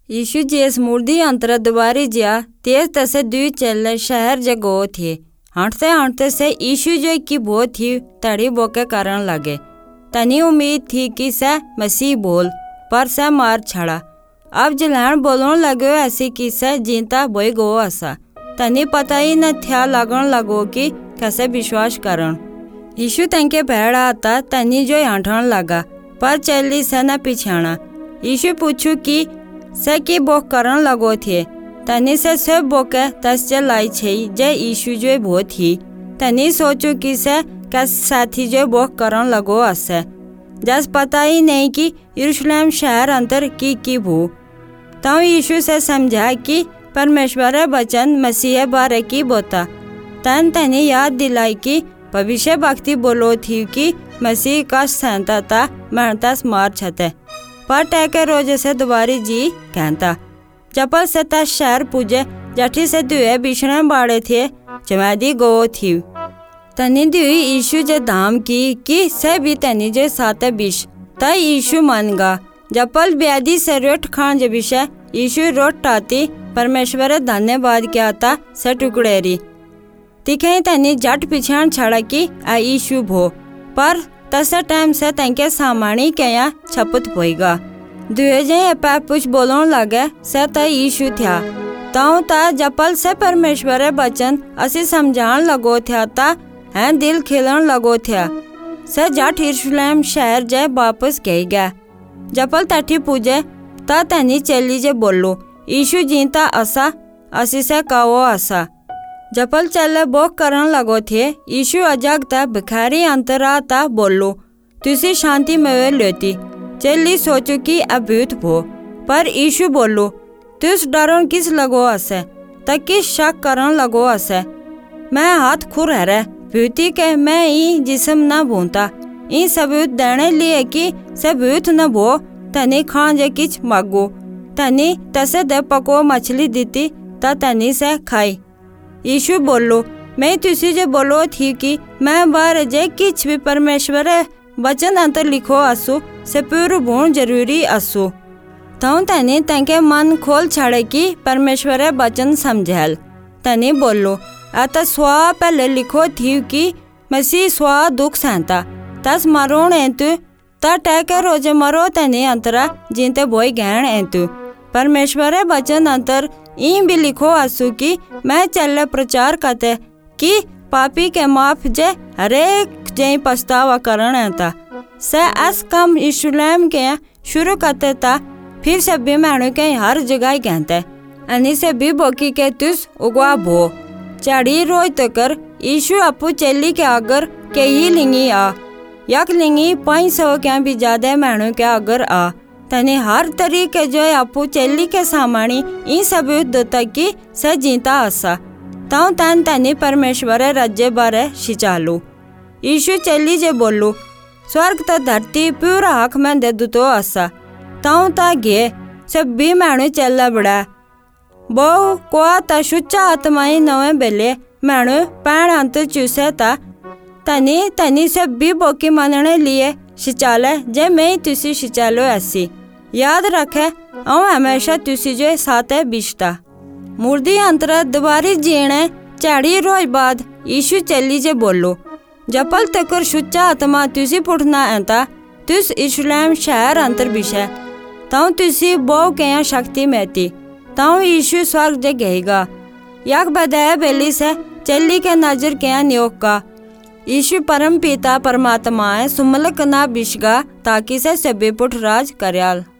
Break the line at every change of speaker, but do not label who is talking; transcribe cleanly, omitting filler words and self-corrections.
यीशु जिस मुर्दी अंतर दोबारी जिया तेज तसे दुई चेले शहर जे गो थे। हंटते से यीशु जो की भो थी तड़ी बोके कारण लगे। तनी उम्मीद थी कि से मसीह बोल, पर से मार छड़ा। अब जलान बोलने लगे ऐसी कि से जीता बोई गो ऐसा। तनी पता ही न था लगन लगो कि कैसे विश्वास करन। यीशु तंके भेड़ आता तनी जो हंटन लगा, पर चली से न पिछाना। यीशु पूछू कि से की बोक करन लगो थे। तनी से सब बोके तस लाई छे जे यीशु जो भो थी। तनी सोचू कि से कैसे साथी जो बोक करन लगो असे। जस पता ही नहीं कि यरूशलेम शहर अंतर की भू। तो यीशु से समझा कि परमेश्वर वचन मसीह बारे की बोता। तनी याद दिलाई कि भविष्य भक्ति बोलो थी कि मसीह का सहता था मरतास मार छते, पर टैके रोज से दोबारी जी कहता। जपल से तस शहर पूजे जठी से दुए बिछड़े बाड़े थे जमादी गो थी। तनी दुई यीशु जे धाम की कि से भी तनी जे साते बिश ता यीशु मन गा। जपल ब्यादी से रोट खान जे बिशे यीशु रोट टाती परमेश्वर धन्यवाद क्या था से टुकड़ेरी तिखे तनी जट पिछाण छड़ा कि आ यीशु भो, पर तसे टाइम से तंके सामानी क्या छपत होएगा। दुए जे पापुच बोलों लगे से ता यीशु था। ताऊ ता जपल से परमेश्वर बचन असी समझान लगो था ता हैं दिल खिलन लगो था। से जट यरूशलेम शहर जे वापस गई गया। जपल तठी पूजे ता तनी चली जे बोलो यीशु जीता असा असी से कहो असा। जपल चले बोक करन लगो थे। यीशु अजागता भिखारी अंतरा ता बोलो तुसी शांति में लेती। चली सोचो कि अभूत भो, पर यीशु बोलो तुस डरों किस लगो असे तक किस शक करन लगो असे। मैं हाथ खुर है भूती के मैं ई जिसम न भूता ई सबूत देने लिए कि सबूत न भो। तनी खान जे किच मागो तनी तसे दे पको मछली दीती ता तनी से खाई। यीशु बोलो मैं तुसी जे बोलो थी कि मैं बार जे किच भी परमेश्वर वचन अंतर लिखो असु से पूर्ण भूण जरूरी असु। तो तनी तंके मन खोल छाड़े कि परमेश्वर वचन समझेल। तनी बोलो आता स्वा पहले लिखो थी कि मसीह स्वा दुख सहता तस मरोण एंतु ता टैके रोजे मरो तनी अंतरा जिनते बोई गहन एंतु। परमेश्वर वचन अंतर ई भी लिखो असु कि मैं चल प्रचार करते कि पापी के माफ जे हरेक जे पछतावा करण था। से अस कम यरूशलेम के शुरू करते ता फिर सभी मैणु के हर जगह कहते अनि से भी बोकी के तुस उगवा भो। चढ़ी रोज तकर यीशु अपू चली के अगर के ही लिंगी आ यक लिंगी 500 के भी ज्यादा मैणु के अगर आ। तने हर तरीके जो अपू चली के सामानी इन सबूत देता कि से जीता आसा। ताऊ तनी परमेश्वर राज्य बारे शिचालू। यीशु चली जे बोलू स्वर्ग तो धरती पूरा हक में दे दूतो आसा। ताऊ ता गे सब भी मैणु चलला बड़ा बहु कोआ ता शुच्चा आत्माई नवे बेले मैणु पैण अंत चूसे ता तनी सब भी बोकी मनने लिए शिचाले जे मैं तुसी शिचालो ऐसी। याद रखे औ हमेशा तुसी जो साथे बिश्ता। मुर्दी अंतर दोबारी जीने चाड़ी रोज बाद यीशु चली जे बोलो जपल तकर शुच्चा आत्मा तुसी पुठना एंता तुस यरूशलेम शहर अंतर बिशे ताऊ तुसी बहु क्या शक्ति मेती ताऊ यीशु स्वर्ग जे गएगा। यक बदाय बेली से चली के नजर क्या नियोग का यीशु परम पिता परमात्मा सुमलक ना बिशगा ताकि से सभी पुठ राज करयाल।